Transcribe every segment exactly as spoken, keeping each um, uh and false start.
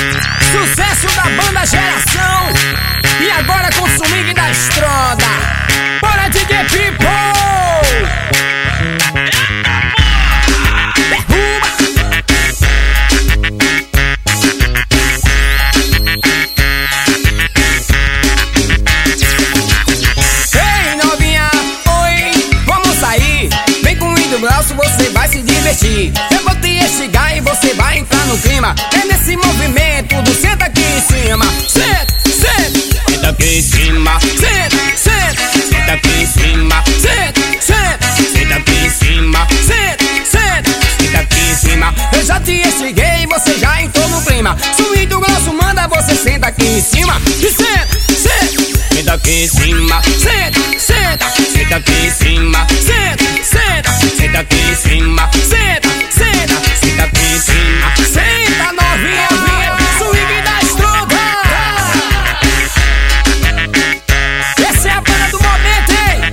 Sucesso da banda Geração. E agora com o swing da Estronda. Bora D J People. Você vai se divertir. Eu vou te instigar e você vai entrar no clima. É nesse movimento do senta aqui em cima. Senta, senta, senta aqui em cima. Senta, senta, senta aqui em cima. Senta, senta, senta aqui em cima. Senta, senta, senta aqui em cima. Eu já te instiguei e você já entrou no clima. Swing do grosso manda você senta aqui em cima. E senta, senta, senta aqui em cima. Senta, senta, senta aqui em cima. Senta, senta, senta aqui em cima. Senta, senta, senta aqui em cima. Senta novinha, vinha, swing da Estronda. Essa é a banda do momento, hein?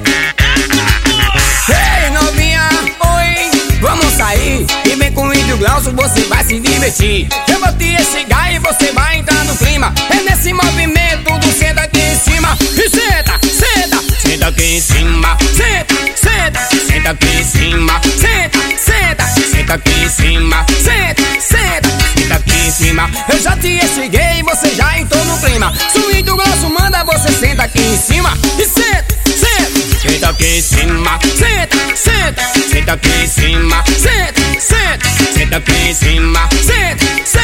Ei novinha, oi, vamos sair. E vem com o Índio Glaucio, você vai se divertir. Eu vou te instigar e você vai entrar no clima. É nesse movimento do senta aqui em cima. E senta, senta, senta aqui em cima. Senta, senta, senta aqui em cima. Senta, senta, senta aqui em cima. Senta, senta, senta aqui em cima. Eu já te instiguei e você já entrou no clima. Swing do grosso manda você senta aqui em cima. E senta, senta, senta aqui em cima. Senta, senta, senta aqui em cima. Senta, senta, senta aqui em cima. Senta, senta.